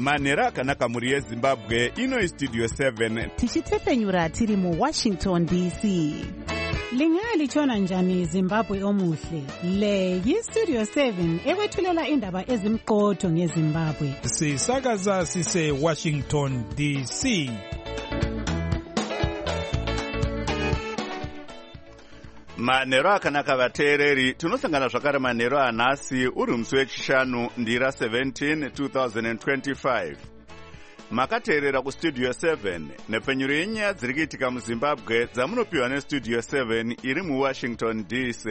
manhero akanaka mhuri yezimbabwe. Ino Studio 7 tichitefenyura tiri muWashington DC. Lingalitshona njani Zimbabwe omuhle? Le yiStudio 7 ekwethulela indaba ezimqotho ngeZimbabwe. Sisakaza sise Washington DC. manhero akanaka vateereri, tinosangana zvakare manhero anhasi uri musi wechishanu ndira 17 2025. makateerera kustudio 7 nepfenyuro yenyaya dziri kuitika muzimbabwe dzamunopiwa nestudio 7 iri muwashington DC.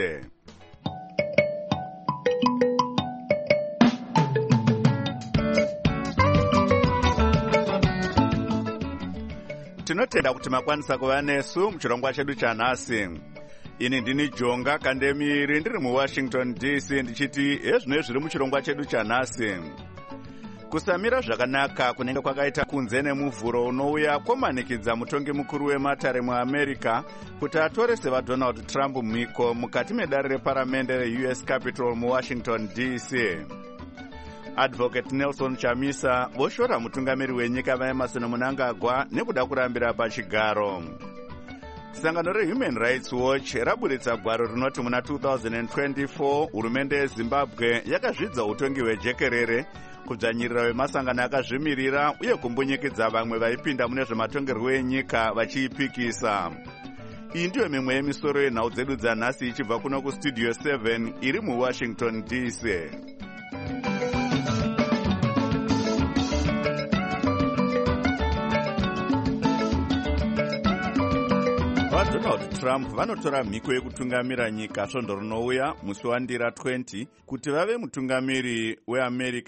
tinotenda kuti makwanisa kuva nesu muchirongwa chedu chanhasi. ini ndini Jonga Kandemiri ndiri muwashington DC ndichiti hezvino zviri muchirongwa chedu chanhasi. kusamira zvakanaka kunenge kwakaita kunze nemuvhuro unouya kwamanikidza mutongi mukuru wematare muamerica kuti atore sevaDonald Trump mhiko mukati medare reparamende reUS Capitol muwashington DC. Advocate Nelson Chamisa voshora mutungamiri wenyika vaEmerson Mnangagwa nekuda kurambira pachigaro. sangano reHuman Rights Watch raburitsa gwaro rinoti muna 2024 hurumende yeZimbabwe yakazvidza utongi hwejekerere, kudzvanyirira wemasangano akazvimirira uye kumbunyikidza vamwe vaipinda mune zvematongerwo enyika vachiipikisa. iyi ndiyo mimwe yemisoro yenhau dzedu dzanhasi ichibva kuno kustudio 7 iri muwashington DC. vaDonald Trump vanotora mhiko yekutungamira nyika svondo rinouya musi wandira 20 kuti vave mutungamiri weAmerica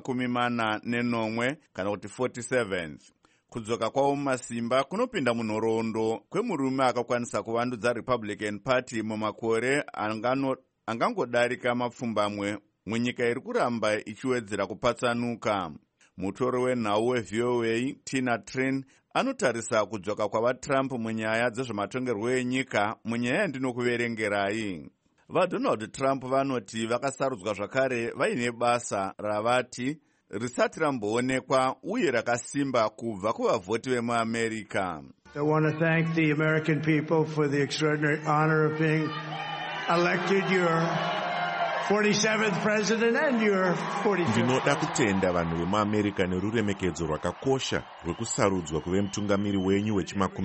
wechi40 kana kuti 47th. kudzoka kwavo mumasimba kunopinda munhoroondo kwemurume akakwanisa kuvandudza Republican Party mumakore angangodarika mapfumbamwe munyika iri kuramba ichiwedzera kupatsanuka. mutoro wenhau weVOA Tina Trin anotarisa kudzoka kwavaTrump munyaya dzezvematongerwo enyika munyaya yandinokuverengerai. vaDonald Trump vanoti vakasarudzwa zvakare vaine basa ravati risati ramboonekwa uye rakasimba kubva kuvavhoti vemuAmerica. I want to thank the American people for the extraordinary honor of being elected your 47th president and your 45th. ndinoda kutenda vanhu vemuAmerica neruremekedzo rwakakosha rwekusarudzwa kuve mutungamiri wenyu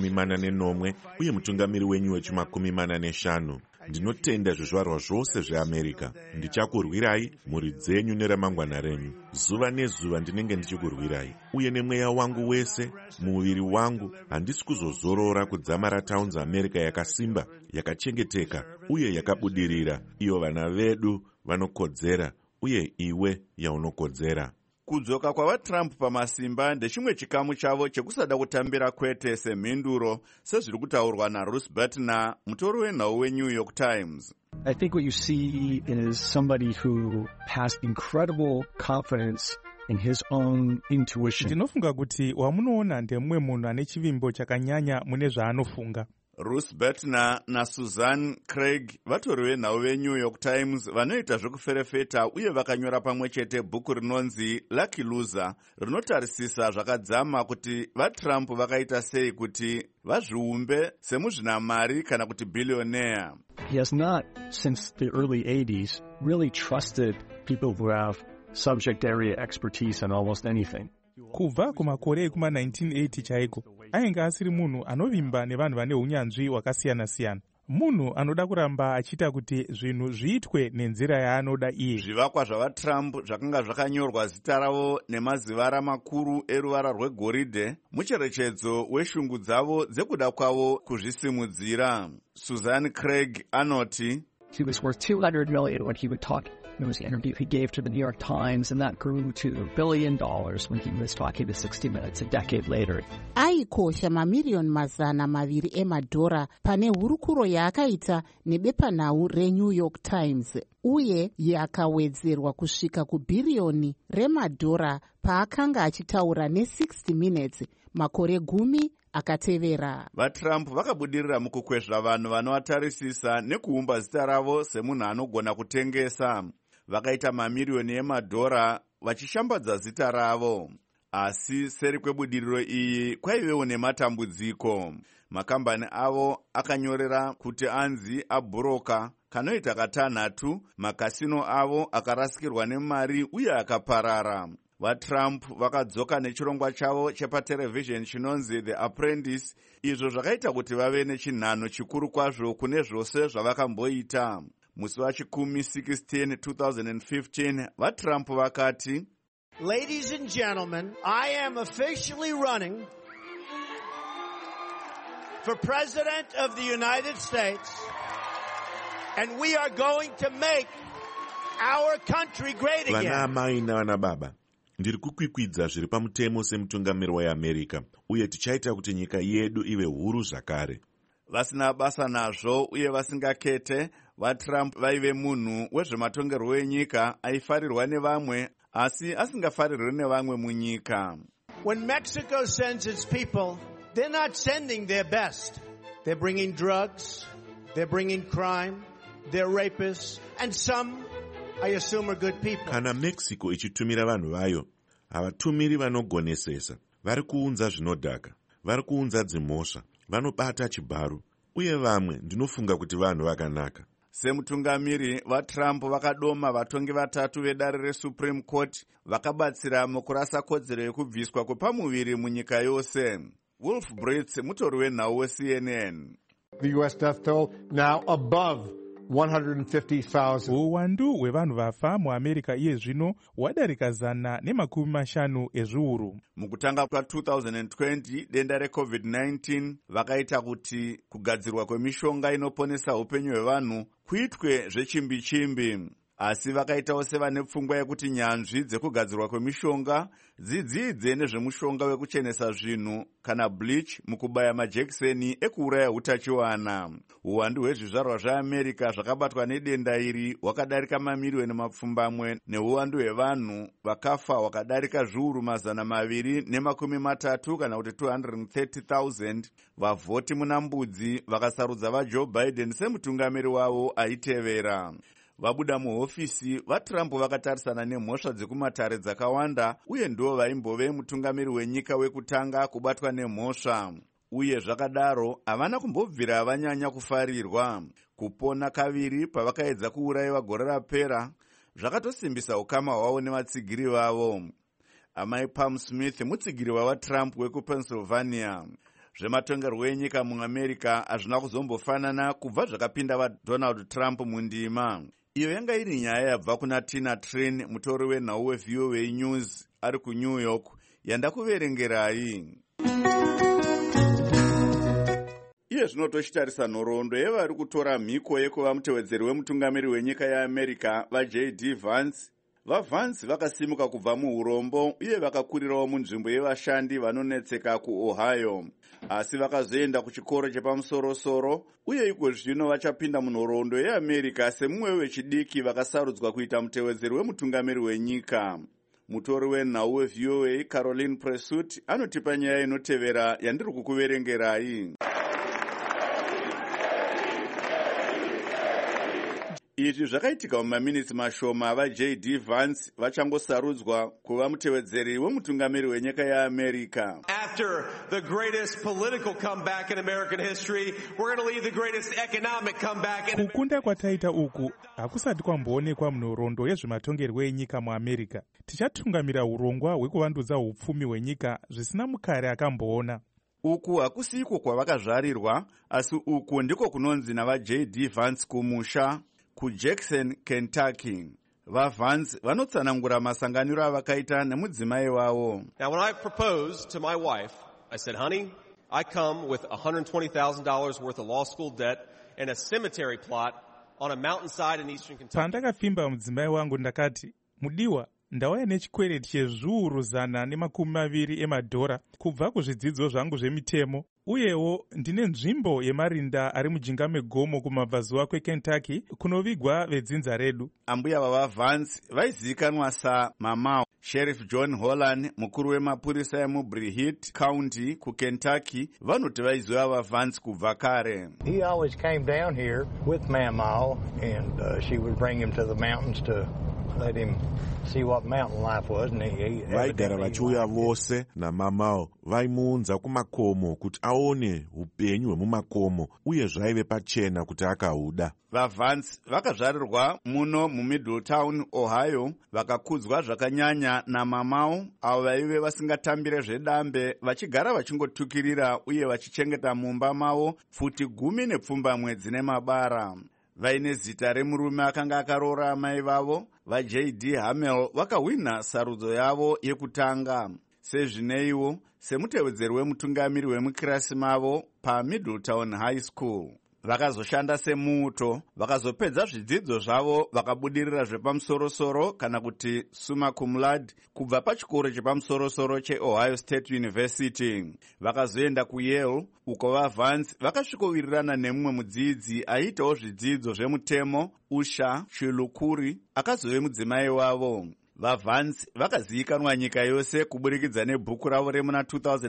wechi40 uye mutungamiri wenyu wechi45. ndinotenda zvizvarwa zvose zveAmerica. ndichakurwirai, mhuri dzenyu neramangwana renyu. zuva nezuva ndinenge ndichikurwirai, uye nemweya wangu wese, muviri wangu, handisi kuzozorora kudzamara towns America yakasimba, yakachengeteka uye yakabudirira, iyo vana vedu vanokodzera uye iwe yaunokodzera. kudzoka kwavaTrump pamasimba ndechimwe chikamu chavo chekusada kutambira kwete semhinduro, sezviri kutaurwa naRuth Bertner, mutori wenhau weNew York Times. I think what you see is somebody who has incredible confidence in his own intuition. ndinofunga kuti wamunoona ndemumwe munhu ane chivimbo chakanyanya mune zvaanofunga. Ruth Bertner naSusan Craig vatori venhau veNew York Times vanoita zvekuferefeta uye vakanyora pamwe chete bhuku rinonzi Lucky Loser rinotarisisa zvakadzama kuti vaTrump vakaita sei kuti vazviumbe semuzvinamari kana kuti billionaire. He has not, since the early 80s, really trusted people who have subject area expertise in almost anything. kubva kumakore ekuma1980 chaiko ainge asiri munhu anovimba nevanhu vane unyanzvi hwakasiyana-siyana, munhu anoda kuramba achiita kuti zvinhu zviitwe nenzira yaanoda iye. zvivakwa zvavaTrump zvakanga zvakanyorwa zita ravo nemazivara makuru eruvara rwegoridhe, mucherechedzo weshungu dzavo dzekuda kwavo kuzvisimudzira. Susan Craig anoti he was worth $200 million when he would talk. There was an interview he gave to the New York Times, and that grew to $1 billion when he was talking to 60 Minutes a decade later. aikosha mamiliyoni mazana maviri emadhora pane hurukuro yaakaita nebepanhau reNew York Times, uye yakawedzerwa kusvika kubhiriyoni remadhora paakanga achitaura ne60 Minutes makore 10 akatevera. vaTrump vakabudirira mukukwezva vanhu vanovatarisisa nekuumba zita ravo semunhu anogona kutengesa. vakaita mamiriyoni emadhora vachishambadza zita ravo. asi seri kwebudiriro iyi kwaivewo nematambudziko. Makambani avo akanyorera kuti anzi abhuroka kanoita katanhatu makasino avo akarasikirwa nemari uye akaparara. VaTrump vakadzoka nechirongwa chavo chepaterevhizheni chinonzi The Apprentice, izvo zvakaita kuti vave nechinhano chikuru kwazvo kune zvose zvavakamboita. Musi wachikumi 16 2015 vaTrump vakati, Ladies and gentlemen, I am officially running for President of the United States, and we are going to make our country great again. Vana amai navana baba, ndiri kukwikwidza zviri pamutemo semutungamiri weAmerica, uye tichaita kuti nyika yedu ive huru zvakare. Vasina basa nazvo uye vasingakete, vaTrump vaive munhu wezvematongerwo enyika aifarirwa nevamwe asi asingafarirwi nevamwe munyika. When Mexico sends its people, they're not sending their best. They're bringing drugs, they're bringing crime, they're rapists, and some, I assume, are good people. Kana Mexico ichitumira vanhu vayo, havatumiri vanogonesesa, vari kuunza zvinodhaka, vari kuunza dzimhosva, vanobata chibharu, uye vamwe ndinofunga kuti vanhu vakanaka. Semutungamiri, vaTrump vakadoma vatongi vatatu vedare reSupreme Court vakabatsira mukurasa kodzero yekubviswa kwepamuviri munyika yose. Wolf Blitz, mutori wenhau weCNN. The US death toll now above 150,000. Uwandu hwevanhu vafa muAmerica iye zvino hwadarika 150 ezviuru. Mukutanga kwa2020 denda reCovid-19 vakaita kuti kugadzirwa kwemishonga inoponesa upenyu hwevanhu kuitwe zvechimbi-chimbi. Asi vakaitawo sevane pfungwa yekuti nyanzvi dzekugadzirwa kwemishonga dzidzidze nezvemushonga wekuchenesa zvinhu kana bleach mukubaya majekiseni ekuuraya utachiwana. Uwandu hwezvizvarwa zveAmerica zvakabatwa nedenda iri hwakadarika mamiriyoni mapfumbamwe neuwandu hwevanhu vakafa hwakadarika zviuru 230 kana kuti 230,000. Vavhoti muna mbudzi vakasarudza vaJoe Biden semutungamiri wavo aitevera. Vabuda muhofisi, vaTrump vakatarisana nemhosva dzekumatare dzakawanda uye ndivo vaimbove mutungamiri wenyika wekutanga kubatwa nemhosva. Uye zvakadaro havana kumbobvira vanyanya kufarirwa. Kupona kaviri pavakaedza kuurayiwa gore rapera zvakatosimbisa ukama hwavo nevatsigiri vavo. Amai Pam Smith mutsigiri wavaTrump wekuPennsylvania. Zvematongerwo enyika muAmerica hazvina kuzombofanana kubva zvakapinda vaDonald Trump mundima. Iyo yanga iri nyaya yabva kuna Tina Trin, mutori wenhau weVOA News ari kuNew York, yandakuverengerai. Iye zvino tochitarisa nhoroondo yevari kutora mhiko yekuva mutevedzeri wemutungamiri wenyika yeAmerica vaJD Vance. VaVance vakasimuka kubva muurombo uye vakakurirawo munzvimbo yevashandi vanonetseka kuOhio. Asi vakazoenda kuchikoro chepamusoro-soro uye iko zvino vachapinda munhoroondo yeAmerica semumwe wechidiki vakasarudzwa kuita mutevedzeri wemutungamiri wenyika. Mutori wenhau weVOA Caroline Presut anotipa nyaya inotevera yandiri kukuverengerai. Izvi zvakaitika mumaminitsi mashoma vaJD Vance vachangosarudzwa kuva mutevedzeri wemutungamiri wenyika yeAmerica. After the greatest political comeback in American history, we're going to lead the greatest economic comeback in Kukunda kwataita uku hakusati kwamboonekwa munhoroondo yezvematongerwo enyika muAmerica. Tichatungamira urongwa hwekuvandudza upfumi hwenyika zvisina mukare akamboona. Uku hakusiko kwavakazvarirwa, asi uku ndiko kunonzi navaJD Vance kumusha kuJackson, Kentucky. VaVance vanotsanangura masanganiro avakaita nemudzimai wavo. Now, when I proposed to my wife, I said, honey, I come with $120,000 worth of law school debt and a cemetery plot on a mountainside in eastern Kentucky. Pandakafimba mudzimai wangu ndakati, mudiwa, ndauya nechikwereti chezviuru 120 emadhora kubva kuzvidzidzo zvangu zvemitemo, uyewo ndine nzvimbo yemarinda ari mujinga megomo kumabvazuva kweKentucky kunovigwa vedzinza redu. Ambuya vavaVance vaizivikanwa saMamau. Sheriff John Holland, mukuru wemapurisa emuBreathitt County kuKentucky, vanoti vaiziva vaVance kubva kare. He always came down here with Mamau and she would bring him to the mountains to let him see what mountain life was, and he vaigara vachiuya vose namamao vaimuunza kumakomo kuti aone upenyu hwemumakomo uye zvaive pachena kuti akahuda. vaVance vakazvarirwa muno muMiddletown, Ohio, vakakudzwa zvakanyanya namamao avo vaive vasingatambire zvedambe, vachigara vachingotukirira uye vachichengeta mumba mavo pfuti 10 dzine mabara. vaine zita remurume akanga akaroora amai vavo, vaJ.D. Hamel, vakahwina sarudzo yavo yekutanga. Sezvineiwo, semutevedzeri wemutungamiri wemukirasi mavo paMiddletown High School. Vakazoshanda semuuto, vakazopedza zvidzidzo zvavo vakabudirira zvepamusoro-soro kana kuti summa cum laude kubva pachikoro chepamusoro-soro cheOhio State University. Vakazoenda kuYale, uko vaVance vakasvikowirirana nemumwe mudzidzi aiitawo zvidzidzo zvemutemo, Usha Shilukuri, akazove mudzimai wavo. vaVance vakazivikanwa nyika yose kuburikidza nebhuku ravo remuna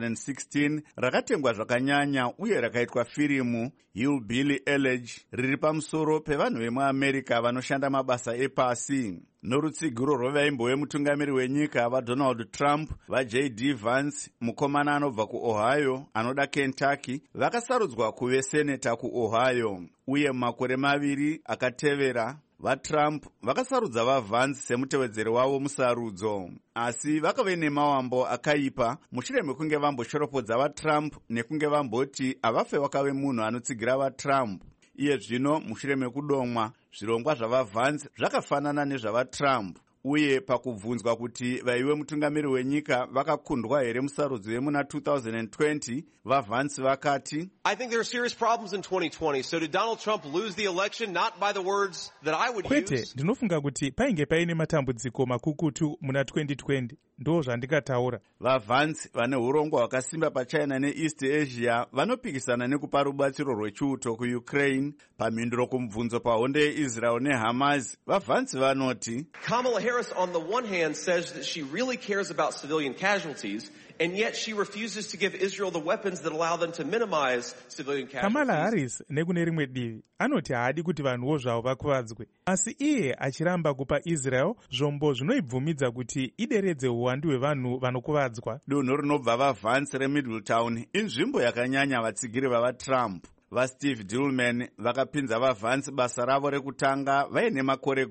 2016 rakatengwa zvakanyanya uye rakaitwa firimu, Hillbilly Elegy, riri pamusoro pevanhu vemuAmerica vanoshanda mabasa epasi. Norutsigiro rwevaimbo mutungamiri wenyika vaDonald Trump, vaJ.D. Vance, mukomana anobva kuOhio anoda Kentucky, vakasarudzwa kuve seneta kuOhio. Uye mumakore 2 akatevera, vaTrump vakasarudza vaVance semutevedzeri wavo musarudzo. Asi vakave nemawambo akaipa mushure mekunge vamboshoropodza vaTrump nekunge vamboti havafe wakave munhu anotsigira vaTrump. Iye zvino mushure mekudomwa, zvirongwa zvavaVance zvakafanana nezvavaTrump. Uye pakubvunzwa kuti vaive mutungamiri wenyika vakakundwa here musarudzo yemuna 2020, vaVance vakati, I think there are serious problems in 2020. So did Donald Trump lose the election not by the words that I would kwete, use? ndinofunga kuti painge paine matambudziko makukutu muna 2020, ndo zvandikataura. vaVance vane urongwa hwakasimba paChina neEast Asia vanopikisana nekupa rubatsiro rwechiuto kuUkraine. Pamhinduro kumubvunzo pahondo yeIsrael neHamas, vaVance vanoti, Kamala Harris, on the one hand, says that she really cares about civilian casualties, and yet she refuses to give Israel the weapons that allow them to minimize civilian casualties. Kamala Harris nekune rimwe divi anoti haadi kuti vanhuwo zvavo vakuvadzwe, asi iye achiramba kupa Israel zvombo zvinoibvumidza kuti ideredze uwandu hwevanhu vanokuvadzwa. Dunhu rinobva vaVance reMiddletown inzvimbo yakanyanya vatsigiri vavaTrump. vaSteve Dillman vakapinza vaVance basa ravo rekutanga vaine makore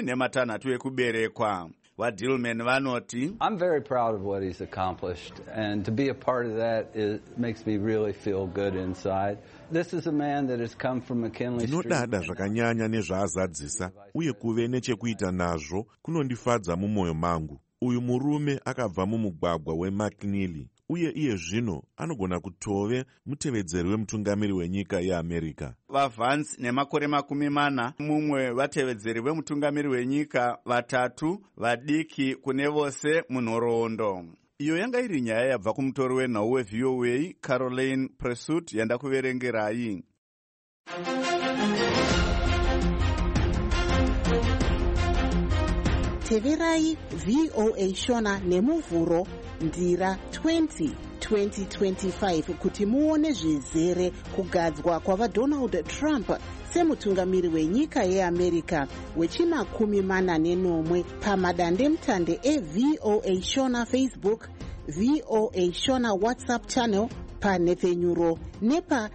16 ekuberekwa. vaDillman vanoti, I'm very proud of what he's accomplished, and to be a part of that makes me really feel good inside. This is a man that has come from McKinley Street. Ndinodada zvakanyanya nezvaazadzisa uye kuve nechekuita nazvo kunondifadza mumwoyo mangu. Uyu murume akabva mumugwagwa weMcKinley uye iye zvino anogona kutove mutevedzeri wemutungamiri wenyika yeAmerica. vaVance nemakore 40, mumwe vatevedzeri vemutungamiri wenyika 3 vadiki kune vose munhoroondo. Iyo yanga iri nyaya yabva kumutori wenhau weVOA Caroline Presut yandakuverengerai. Teverai VOA Shona nemuvhuro ndira 2025 kuti muone zvizere kugadzwa kwavaDonald Trump semutungamiri wenyika yeAmerica wechi40 pamadandemutande eVOA Shona Facebook, VOA Shona WhatsApp channel, panhepfenyuro nepa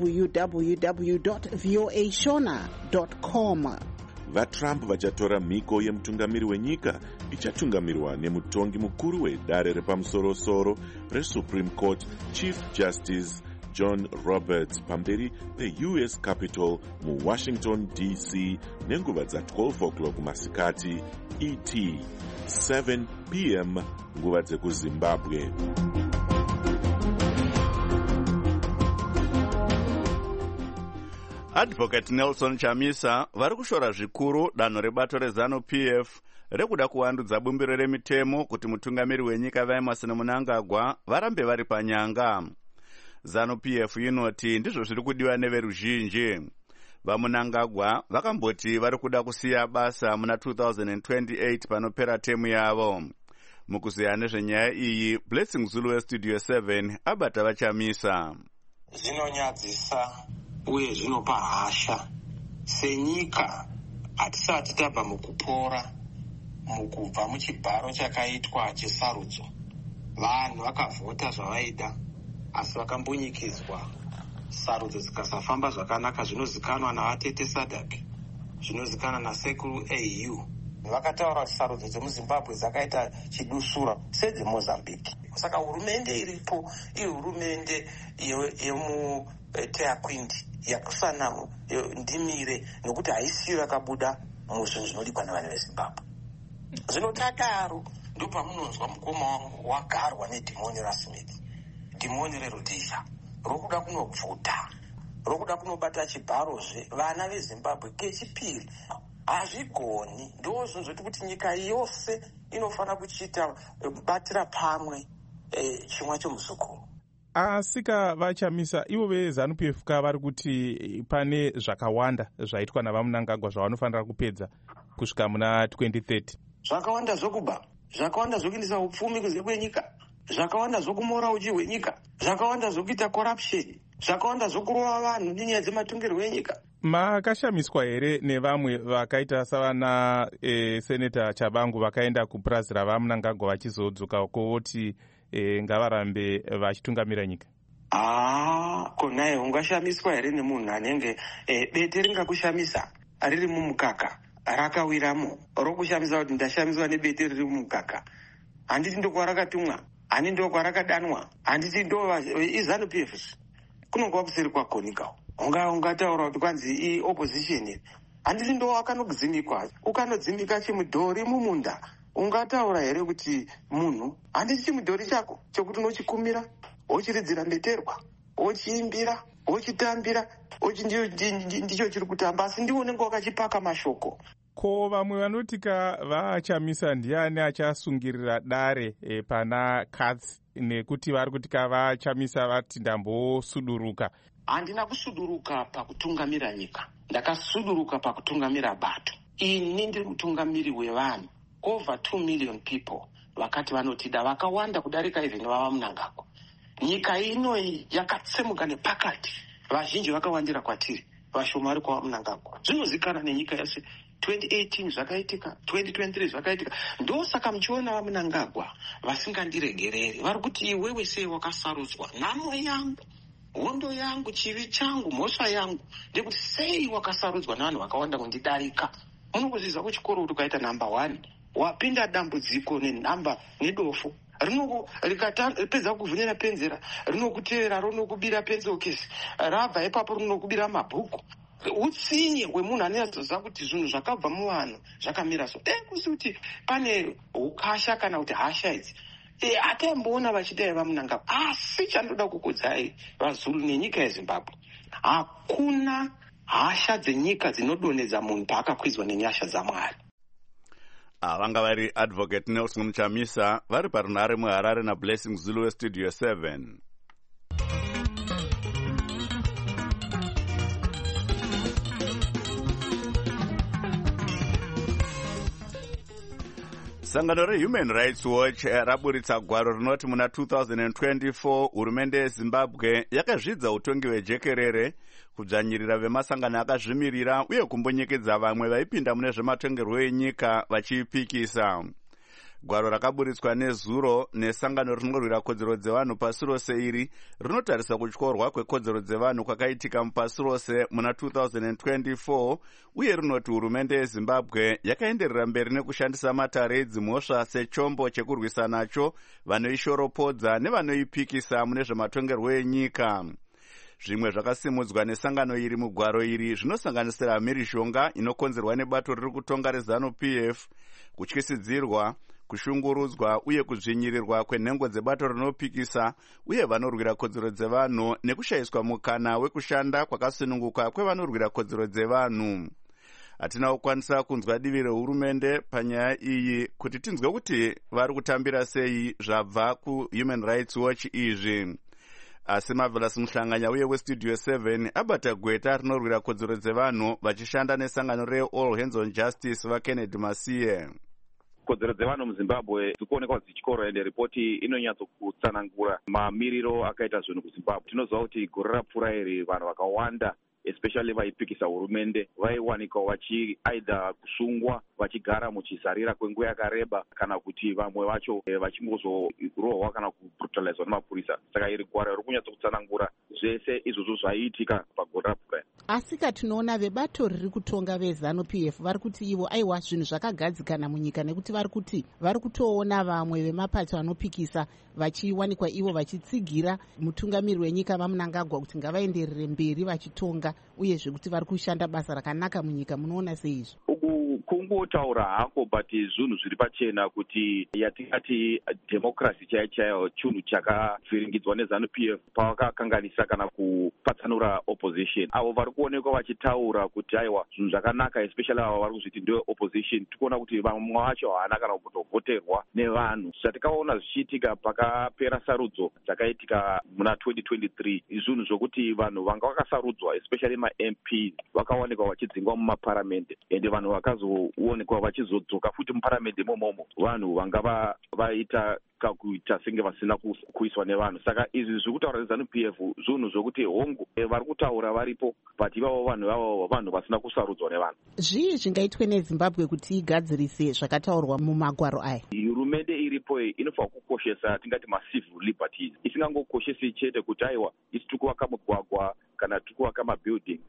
www.voashona.com. vaTrump vachatora mhiko yemutungamiri wenyika ichatungamirwa nemutongi mukuru wedare repamusoro-soro reSupreme Court Chief Justice John Roberts pamberi peUS Capitol muWashington DC nenguva dza12 o'clock masikati ET, 7 p.m. nguva dzekuZimbabwe. Advocate Nelson Chamisa vari kushora zvikuru danho rebato reZANU-PF rekuda kuvandudza bumbiro remitemo kuti mutungamiri wenyika vaEmerson Mnangagwa varambe vari panyanga. ZANU-PF inoti ndizvo zviri kudiwa neveruzhinji. VaMnangagwa vakamboti vari kuda kusiya basa muna 2028 panopera temu yavo. Mukuziya nezvenyaya iyi, Blessing Zulu weStudio 7 abata vaChamisa. Zvinonyadzisa uye zvinopa hasha senyika hatisati tabva mukupora mukubva muchibharo chakaitwa chesarudzo vanhu vakavhota zvavaida asi vakambunyikidzwa. Sarudzo dzikasafamba zvakanaka zvinozikanwa navatete Sadak, zvinozikanwa nasekuru AU. Vakataura kuti sarudzo dzemuzimbabwe dzakaita chidusura sedzemozambique. Saka hurumende iripo ihurumende yemuteakwindi yakusana ndimire nokuti haisiyo yakabuda muzvinhu zvinodikwa nevanhu vezimbabwe. Zvinotadaro ndopamunonzwa mukoma wangu wagarwa nedhimoni raSmith, dhimoni reRhodesia, rokuda kunobvuta, rokuda kunobata chibharozve vana vezimbabwe kechipiri. Hazvigoni. Ndo zvinhu zvoti kuti nyika yose inofanira kuchita batira pamwe chimwa chomuzukuru. Asika vachamisa ivo veZANU-PF vari kuti pane zvakawanda zvaitwa navaMnangagwa zvavanofanira kupedza kusvika muna 2030. Zvakawanda zvokuba, zvakawanda zvokuindisa upfumi kunze kwenyika, zvakawanda zvokumora uchi hwenyika, zvakawanda zvokuita corruption, zvakawanda zvokurova vanhu nenyaya dzematongerwo enyika. Makashamiswa here nevamwe vakaita savana seneta Chabangu vakaenda kupurazi ravaMnangagwa vachizodzoka kuti ngavarambe vachitungamira nyika? Konaye ungashamiswa here nemunhu anenge bete ringakushamisa riri mumukaka rakawiramo, rokushamisa kuti ndashamiswa nebete riri mumukaka? Handiti ndo kwarakatumwa, handiti ndo kwarakadanwa, handiti ndo iZANU-PF kunonga kuseri kwakonikawo. Ungataura kuti kwanzi i-opposition iri, handiti ndo wakanodzimikwa, ukanodzimika chimudhori mumunda. Ungataura here kuti munhu handiti chimudhori chako chokuti unochikumira, wochiridzira mbeterwa, wochiimbira, wochitambira, ndicho chiri kutamba, asi ndiwo unenge wakachipaka mashoko. Ko vamwe vanotika vachamisa ndiani achasungirira dare pana Katsi nekuti vari kutika vachamisa vati ndambosuduruka? Handina kusuduruka pakutungamira nyika, ndakasuduruka pakutungamira bato. Ini ndiri mutungamiri wevanhu over 2 million people vakati vanotida, vakawanda kudarika even vavaMnangagwa. Nyika ino yakatsemuka nepakati, vazhinji vakawandira kwatiri, vashoma vari kwavaMnangagwa. Zvinozikana nenyika yese. 2018 zvakaitika, 2023 zvakaitika. Ndosaka muchiona vaMnangagwa vasingandiregereri, vari kuti iwewe sei wakasarudzwa, nhamo yangu, hondo yangu, chivi changu, mhosva yangu ndekuti sei wakasarudzwa navanhu vakawanda kundidarika. Munongozviziva kuchikoro kuti ukaita namba 1 wapinda dambudziko nenhamba nedofo, rikapedza kuvhunyira penzera rinokutevera, rinokubira pencil case, rabva ipapo rinokubira mabhuku. Utsinye hwemunhu anoziva kuti zvinhu zvakabva muvanhu zvakamira so. Kusi kuti pane ukasha kana kuti hasha idzi atamboona vachidai vaMnangagwa. Asi chandoda kukudzai vaZulu nenyika yeZimbabwe, hakuna hasha dzenyika dzinodonedza munhu paakakwidzwa nenyasha dzaMwari. Vanga vari Advocate Nelson Chamisa vari parunhare muHarare naBlessing Zulu weStudio 7. Sangano reHuman Rights Watch raburitsa gwaro rinoti muna 2024 hurumende yeZimbabwe yakazvidza utongi hwejekerere, kudzvanyirira vemasangano akazvimirira uye kumbunyikedza vamwe vaipinda mune zvematongerwo enyika vachiipikisa. Gwaro rakaburitswa nezuro nesangano rinorwira kodzero dzevanhu pasi rose iri rinotarisa kutyorwa kwekodzero dzevanhu kwakaitika mupasi rose muna 2024 uye rinoti hurumende yeZimbabwe yakaenderera mberi nekushandisa matare edzimhosva sechombo chekurwisa nacho vanoishoropodza nevanoipikisa mune zvematongerwo enyika. Zvimwe zvakasimudzwa nesangano iri mugwaro iri zvinosanganisira mhirishonga inokonzerwa nebato riri kutonga reZANU-PF, kutyisidzirwa, kushungurudzwa uye kudzvinyirirwa kwenhengo dzebato rinopikisa uye vanorwira kodzero dzevanhu nekushayiswa mukana wekushanda kwakasununguka kwevanorwira kodzero dzevanhu. Hatina kukwanisa kunzwa divi rehurumende panyaya iyi kuti tinzwe kuti vari kutambira sei zvabva kuHuman Rights Watch izvi. Asi Marvelous Muhlanganya uye weStudio 7 abata gweta rinorwira kodzero dzevanhu vachishanda nesangano reAll Hands on Justice vaKennedy Masiye. Kodzero dzevanhu muZimbabwe dzikuonekwa dzichikoro, ende ripoti inonyatsokutsanangura mamiriro akaita zvinhu kuZimbabwe. Tinoziva kuti gore rapfuura iri vanhu vakawanda especially vaipikisa hurumende vaiwanikwa aidha kusungwa vachigara muchizarira kwenguva yakareba kana kuti vamwe vacho vachingozorohwa kana kubrutalizwa nemapurisa. Saka iri gwara riri kunyatsokutsanangura zvese izvozvo zvaiitika pagore raPuraimi. Asika tinoona vebato riri kutonga veZANU-PF vari kuti ivo aiwa zvinhu zvakagadzikana munyika, nekuti vari kuti vari kutoona vamwe vemapato anopikisa vachiwanikwa ivo vachitsigira mutungamiri wenyika vaMnangagwa kuti ngavaenderere mberi vachitonga, uyezve kuti vari kushanda basa rakanaka munyika. Munoona seizvo? Kungotaura hako but zvinhu zviri pachena kuti yatingati democracy chaiyo chinhu chakavhiringidzwa neZANU-PF pavakakanganisa kana kupatsanura opposition. Avo vari kuonekwa vachitaura kuti aiwa zvinhu zvakanaka, especially avo vari kuzviti ndewe opposition, tikuona kuti vamwe vacho haana kana kutovhoterwa nevanhu. Zvatikaona zvichiitika pakapera sarudzo dzakaitika muna 2023 zvinhu zvokuti vanhu vanga vakasarudzwa especially ma-MP vakaonekwa vachidzingwa mumaparamende, ende vanhu vakazoonekwa vachizodzoka futi muparamende imomo, vanhu vanga vaita kakuita senge vasina kuiswa nevanhu. Saka izvi zviri kutaura neZANU-PF zvinhu zvokuti hongu vari kutaura varipo but ivavo vanhu vasina kusarudzwa nevanhu. Zvii zvingaitwe neZimbabwe kuti igadzirise zvakataurwa mumagwaro aya? Hurumende iripo inofanira kukoshesa tingati macivil liberties, isingangokoshesi chete kuti aiwa isi tikuvaka mugwagwa kana tikuvaka mabuilding.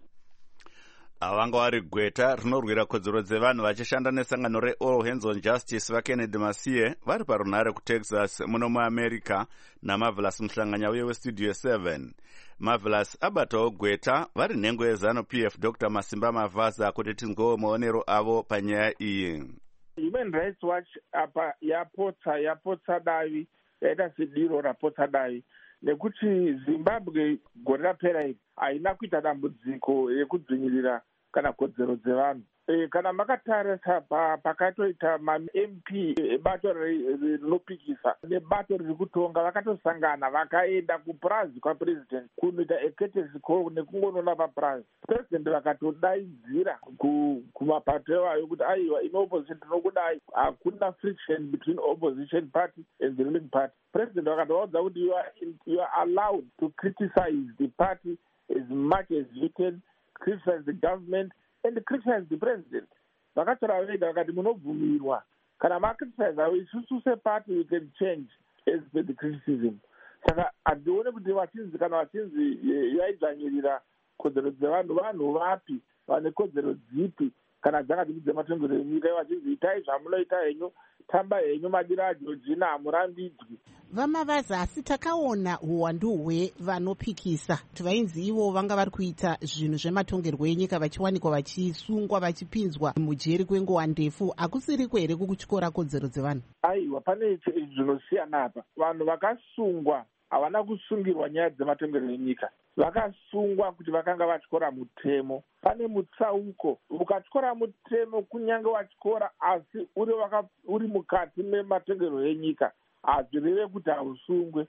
Vanga vari gweta rinorwira kodzero dzevanhu vachishanda nesangano reAll Hands on Justice vaKennedy Masiye vari parunhare kuTexas muno muAmerica naMarvelous Muhlanganya uye weStudio 7. Marvelous abatawo gweta vari nhengo yeZANU-PF Dr. Masimba Mavhasa kuti tinzwewo maonero avo panyaya iyi. Human Rights Watch apa yapotsa davi, yaita sediro rapotsa davi, nekuti Zimbabwe gore rapera iri haina kuita dambudziko rekudzvinyirira kana kodzero dzevanhu. Kana makatarisa pakatoita ma-MP ebato rinopikisa nebato riri kutonga vakatosangana vakaenda kupurazi kwapresident kunoita ecourtesy call nekungonoona papurazi. President vakatodaidzira kumapato evayo kuti aiwa ine opposition tinokudai, hakuna friction between opposition party and the ruling party. President vakatovaudza kuti you are allowed to criticize the party as much as you can, criticize the government and criticize the president. Vakatora vega vakati munobvumirwa kana makriticize isusu separty we can change as per the criticism. Saka handione kuti kana vachinzi yaidzvanyirira kodzero dzevanhu vapi, vane kodzero dzipi kana dzakati dzematongero enyika, vachinzi itai zvamunoita henyu, tamba henyu madiro aJorgina hamurambidzwi. VaMavhasa, asi takaona uwandu hwevanopikisa kuti vainzi ivo vanga vari kuita zvinhu zvematongerwo enyika vachiwanikwa vachisungwa vachipinzwa mujeri kwenguva ndefu. Hakusiriko here kukutyora kodzero dzevanhu? Aiwa, pane zvinosiyana apa. Vanhu vakasungwa havana kusungirwa nyaya dzematongero enyika, vakasungwa kuti vakanga vatyora mutemo. Pane mutsauko, ukatyora mutemo kunyange watyora asi uri mukati mematongero enyika hazvireve kuti hausungwe.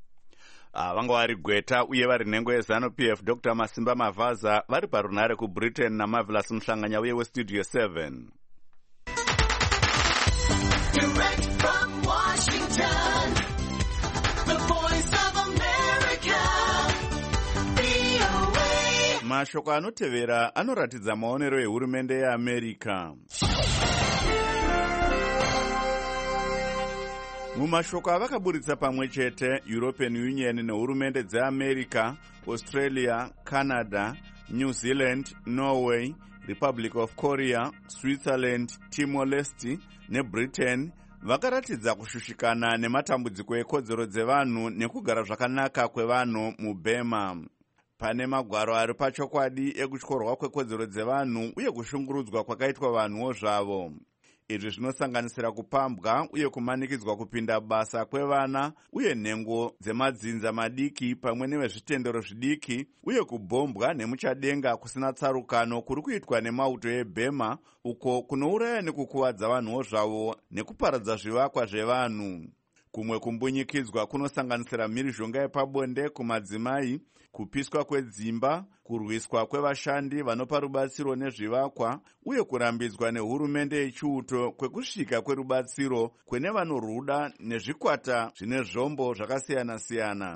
Vanga vari gweta uye vari nhengo yeZANU-PF Dr. Masimba Mavhasa vari parunhare kuBritain naMarvelous Muhlanganya uye weStudio 7. Direct from Washington, the voice of America, VOA. Mashoko anotevera anoratidza maonero ehurumende yeAmerica. Mumashoko avakaburitsa pamwe chete European Union nehurumende dzeAmerica, Australia, Canada, New Zealand, Norway, Republic of Korea, Switzerland, Timor-Leste neBritain vakaratidza kushushikana nematambudziko ekodzero dzevanhu nekugara zvakanaka kwevanhu muBurma. Pane magwaro ari pachokwadi ekutyorwa kwekodzero dzevanhu uye kushungurudzwa kwakaitwa vanhuwo zvavo. Izvi zvinosanganisira kupambwa uye kumanikidzwa kupinda basa kwevana uye nhengo dzemadzinza madiki pamwe nevezvitendero zvidiki uye kubhombwa nemuchadenga kusina tsarukano kuri kuitwa nemauto eBurma uko kunouraya nekukuvadza vanhuwo zvavo nekuparadza zvivakwa zvevanhu. Kumwe kumbunyikidzwa kunosanganisira mhirizhonga yepabonde kumadzimai, kupiswa kwedzimba, kurwiswa kwevashandi vanopa rubatsiro nezvivakwa uye kurambidzwa nehurumende yechiuto kwekusvika kwerubatsiro kune vanoruda nezvikwata zvine zvombo zvakasiyana-siyana.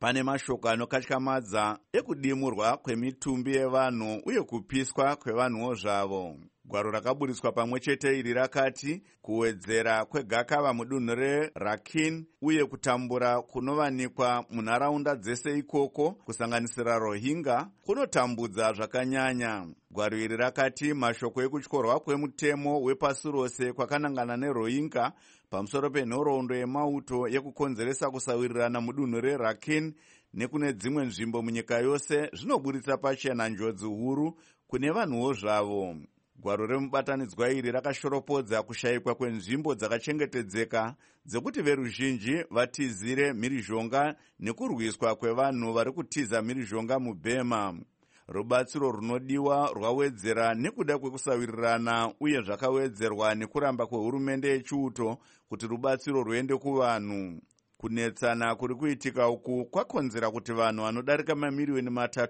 pane mashoko anokatyamadza ekudimurwa kwemitumbi yevanhu uye kupiswa kwevanhuwo zvavo. Gwaro rakaburiswa pamwe chete iri rakati kuwedzera kwegakava mudunhu reRakhine uye kutambura kunovanikwa munharaunda dzese ikoko kusanganisira Rohingya kunotambudza zvakanyanya. Gwaro iri rakati mashoko ekutyorwa kwemutemo wepasi rose kwakanangana neRohingya pamusoro penhoroondo yemauto yekukonzeresa kusawirirana mudunhu reRakhine nekune dzimwe nzvimbo munyika yose zvinoburitsa pachena njodzi huru kune vanhuwo zvavo. Gwaro remubatanidzwa iri rakashoropodza kushayikwa kwenzvimbo dzakachengetedzeka dzekuti veruzhinji vatizire mhirizhonga nekurwiswa kwevanhu vari kutiza mhirizhonga muBurma. Rubatsiro runodiwa rwawedzera nekuda kwekusawirirana uye zvakawedzerwa nekuramba kwehurumende yechiuto kuti rubatsiro ruende kuvanhu. Kunetsana kuri kuitika uku kwakonzera kuti vanhu vanodarika mamiliyoni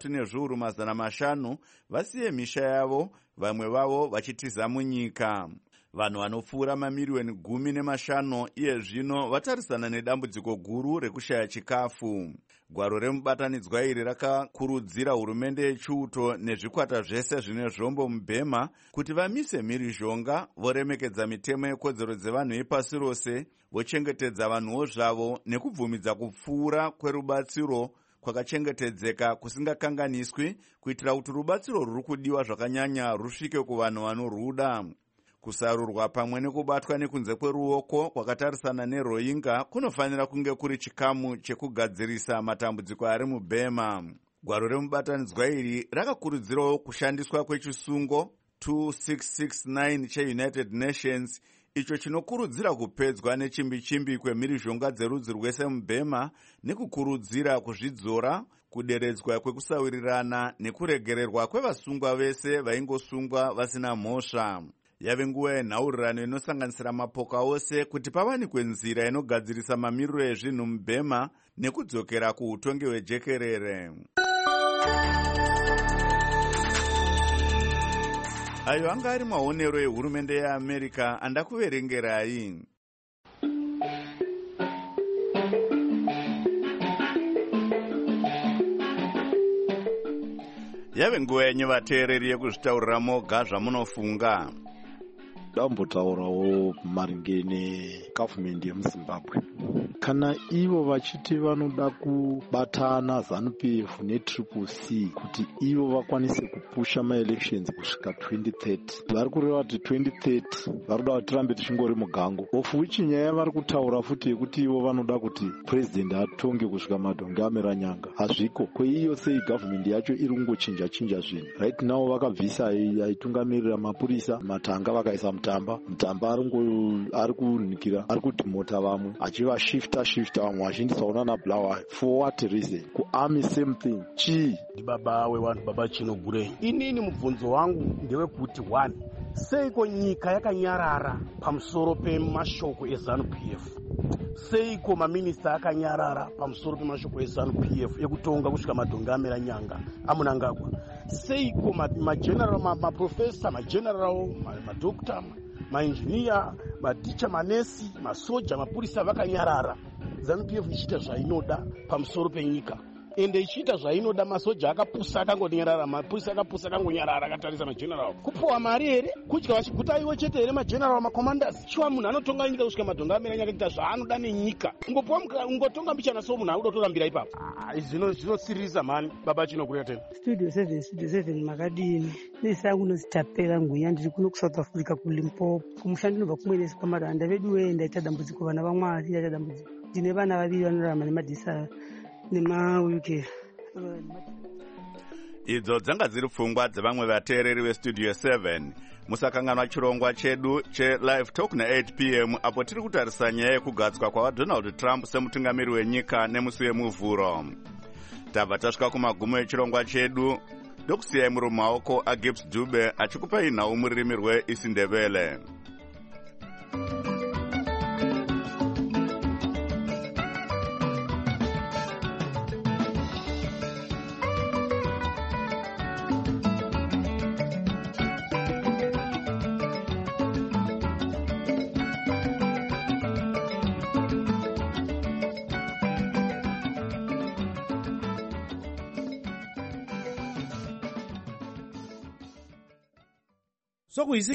3.5 vasiye misha yavo, vamwe vavo vachitiza munyika. Vanhu vanopfuura mamiliyoni 15 iye zvino vatarisana nedambudziko guru rekushaya chikafu. Gwaro remubatanidzwa iri rakakurudzira hurumende yechiuto nezvikwata zvese zvine zvombo muBurma kuti vamise mhirizhonga, voremekedza mitemo yekodzero dzevanhu yepasi rose, vochengetedza vanhuwo zvavo nekubvumidza kupfuura kwerubatsiro kwakachengetedzeka kusingakanganiswi kuitira kuti rubatsiro ruri kudiwa zvakanyanya rusvike kuvanhu vanoruda. Kusarurwa pamwe nekubatwa nekunze kweruoko kwakatarisana neRohingya kunofanira kunge kuri chikamu chekugadzirisa matambudziko ari muBurma. Gwaro remubatanidzwa iri rakakurudzirawo kushandiswa kwechisungo 2669 cheUnited Nations icho chinokurudzira kupedzwa nechimbi-chimbi kwemhirizhonga dzerudzi rwese muBurma nekukurudzira kuzvidzora, kuderedzwa kwekusawirirana nekuregererwa kwevasungwa vese vaingosungwa vasina mhosva. Yave nguva yenhaurirano inosanganisira mapoka ose kuti pawanikwe nzira inogadzirisa mamiriro ezvinhu muBurma nekudzokera kuutongi hwejekerere. Ayo anga ari maonero ehurumende yeAmerica andakuverengerai. Yave nguva yenyu vateereri yekuzvitaurira moga zvamunofunga. Dambotaurawo maringe negavhumende yemuZimbabwe. Kana ivo vachiti vanoda kubatana ZANU-PF neCCC kuti ivo vakwanise kupusha maelections kusvika 2030, vari kureva kuti 2030 vari kuda kuti tirambe tichingori mugango, of which nyaya vari kutaura futi yekuti ivo vanoda kuti president atonge kusvika madhonge amera nyanga hazviko. Kweiyo sei gavhumende yacho iri kungochinja zvinhu. Right now vakabvisa aitungamirira mapurisa, matanga vakaisa mutamba ari kunikira, ari kudhimota vamwe achivashifta vamwe vachinditsaona naBulawayo. For what reason? Kuarmy same thing. Chii? Baba wevanhu, baba Chinogure. Inini mubvunzo wangu ndewekuti 1, seiko nyika yakanyarara pamusoro pemashoko eZANU-PF? Seiko maminista akanyarara pamusoro pemashoko eZANU-PF ekutonga kusvika madhonge amera nyanga amunangagwa? Seiko mageneral, maprofesa, mageneral, madokta, mainjiniya, maticha, manesi, masoja, mapurisa vakanyarara? ZANU-PF ichiita zvainoda pamusoro penyika, ende ichiita zvainoda. Masoja akapusa akangonyarara, mapurisa akapusa akangonyarara, akatarisa mageneral. Kupuwa mari here? Kudya vachiguta iwo chete here mageneral, macommanders? Chiwa munhu anotonga nyika kusvika madhonge amera nyanga kuita zvaanoda nenyika. Ungotonga mbichana so munhu akuda kutorambira ipapo. Zvinosirisa mani. Baba Chinogure tena. Studio 7 makadini. Nesangu nozitapera nguya ndiri kuno kuSouth Africa kuLimpopo. Kumushandi nobva kumwenesi kwamaranda vedu wenda ita dambudziko vana vaMwari ita dambudziko. Ndine vana vaviri vanorarama nemadhisa nemawheelchair. Idzo dzanga dziri pfungwa dzevamwe vateereri veStudio 7. Musakanganwa chirongwa chedu cheLive Talk na8 p.m. apo tiri kutarisa nyaya yekugadzwa kwaDonald Trump semutungamiri wenyika nemusi wemuvhuro. Tabva tasvika kumagumo echirongwa chedu, ndokusiyai muri mumaoko aGibbs Dube achikupai nhau mururimi rweIsindebele. so